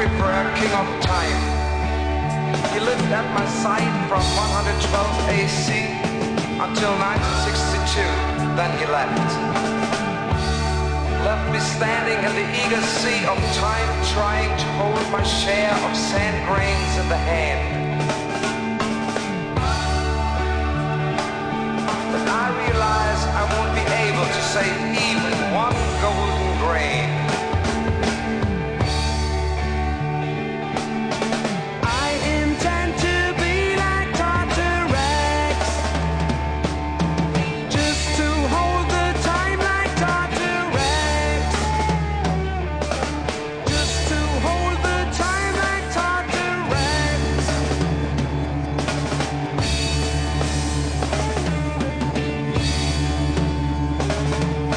Emperor, king of time. He lived at my side from 112 AC until 1962, then he left. Left me standing in the eager sea of time, trying to hold my share of sand grains in the hand. But I realize I won't be able to save even one golden grain.